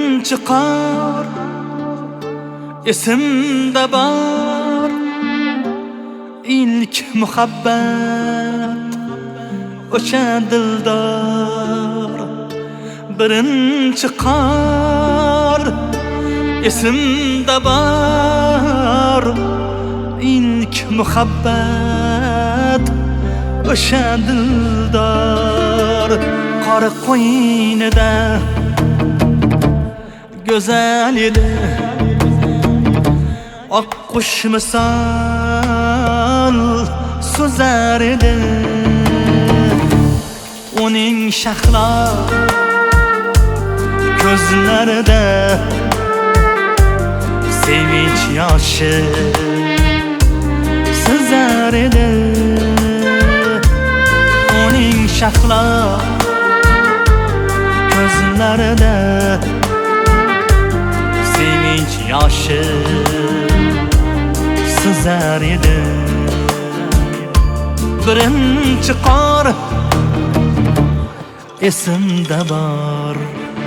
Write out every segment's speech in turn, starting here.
birinchi qor esimda bor, ilk muhabbat o'sha dildor. Birinchi qor esimda bor, ilk muhabbat o'sha dildor. Qor qo'ynida go'zal edi, oqqush misol so'zar edi. Uning shahlo ko'zlarida sevinch yoshi sizar edi. Uning shahlo ko'zlarida sevinch yoshi sizar edi. Birinchi qor esimda bor.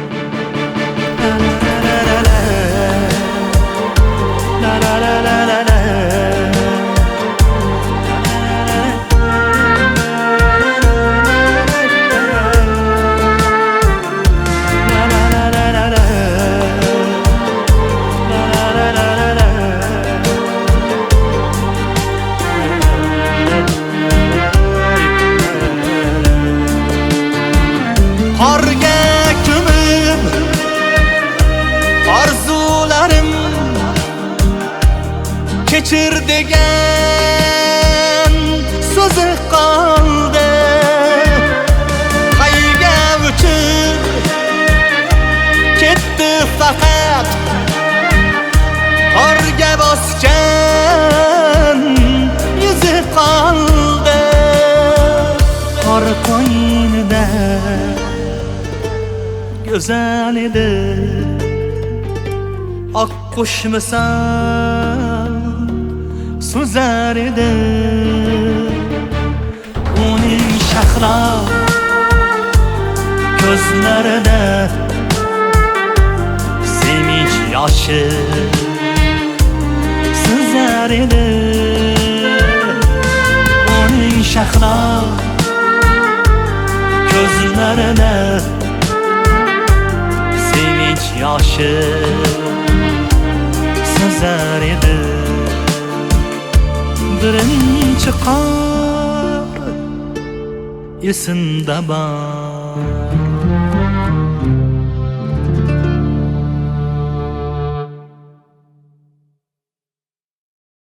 La la la la la la. Qorga ko'mib orzularim, kechir degan so'zi qoldi. Qayga uchib ketdi faqat qorga bosgan yuzi qoldi. Qor qo'ynida go'zal edi, oqqush misol so'zar edi. Uning shahlo ko'zlarida sevinch yoshi sizar edi. Uning shahlo ko'zlarida sevinch yoshi sizar edi. Birinchi qor esimda bor.